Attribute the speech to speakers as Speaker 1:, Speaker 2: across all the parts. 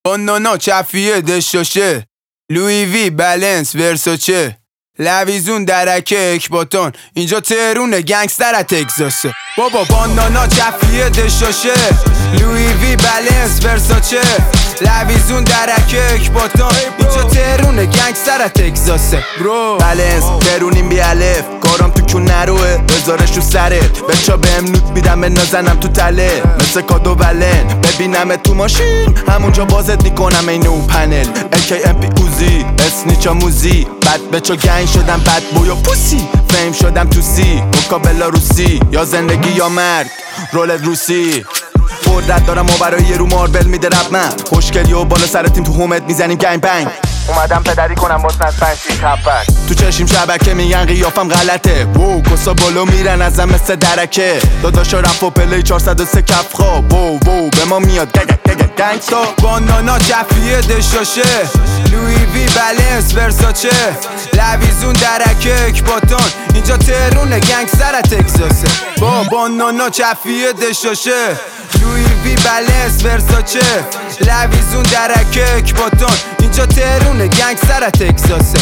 Speaker 1: بانانا کفیه دشاشه، لوی وی بلنس ورساچه، لویزون درکه اکباتان، اینجا تهرونه گنگستر تگزاسه. بابا بانانا کفیه دشاشه، لوی وی بلنس ورساچه، لویزون درکه اکباتان، اینجا تهرونه گنگستر تگزاسه. برو
Speaker 2: بلنس تهرونیم بی الف، کارم تو کون نروه بذارش رو سرت، بچا بهم نوت میدم بنازنم تو تله مثل کادو ولن، ببینم تو ماشین همونجا بازت میکنم اینو پنل AKMP اوزی اسنیچا موزی، بد بچا گنگ شدم بد بوی و پوسی، فیم شدم تو سی مکابلا روسی، یا زندگی یا مرگ رولت روسی. قدرت دارم و برای یه رو ماربل میده رب من، خوشگلی و بالا سر تیم تو هومت میزنیم گنگ بنگ، اومدم پدری کنم واسه از 5 6 7 تو چشیم شبکه میگن قیافم غلطه، وو کسا بالا میرن ازم مثل درکه، داداشا رفت و پلی 403 کف خواب، وو به ما میاد گنگستا.
Speaker 1: بانانا کفیه دشاشه، لوی وی بلنس ورساچه، لویزون درکه اکباتان، اینجا تهرونه گنگستر تگزاسه. با بانانا کفیه دشاشه، لوی وی بلنس ورساچه، لویزون درکه اکباتان، اینجا تهرونه گنگستر تگزاسه.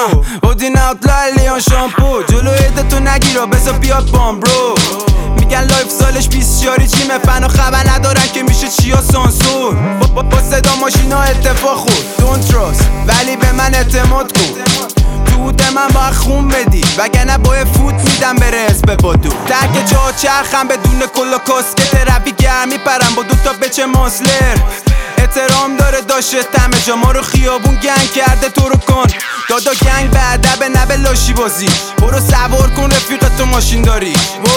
Speaker 1: اودین اوتلا لیان شامپو، جلو عدتو نگیرا بزا بیاد بام برو، میگن لایف سالش 20 شاری چیمه، فنا خبر ندارن که میشه چیا سانسور، با صدا ماشینا اتفاق خود don't trust، ولی به من اعتماد کن، دود من باید خون بدی وگرنه باید فوت میدم بره اسم بادو، ترک جا چرخم بدون کلا کاسکت، ربی گرمی پرم با دوتا بچه ماسلر، احترام داره داشته همه جا، ما رو خیابون گنگ کرده تو رو کن، دادا گنگ به ادب نه به لاشی بازی، برو سوار کن رفیقتو ماشین داری،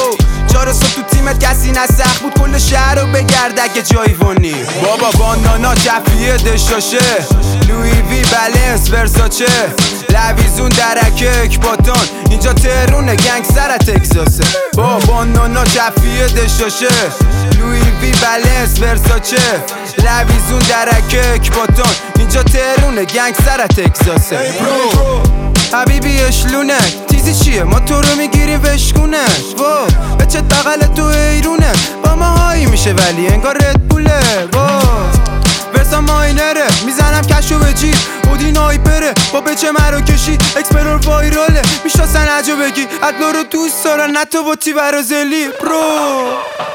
Speaker 1: چهار صبح تو تیمت کسی نسخ بود کل شهر رو بگرد اگه جایی وانی. بابا بانانا کفیه دشاشه، لوی وی بلنس ورساچه، لویزون درکه اکباتان، اینجا تهرونه گنگستر تگزاسه. با بانانا کفیه دشاشه، لوی وی بلنس ورساچه، لویزون درکه اکباتان، اینجا تهرونه گنگستر تگزاسه. حبیبی اشلونک تیزی چیه ما تو رو میگیریم وشکونک، وا بچه بغل تو ایرونه با ما هایی میشه ولی انگار ردبوله، وا ورسا ماینره میزنم کشو به جیب اودین آیپره با بچه مرا کشید اکسپلور وایراله، میشناسن عجو بگی ادلا رو دوست دارن نه تو باتی برازلی برو.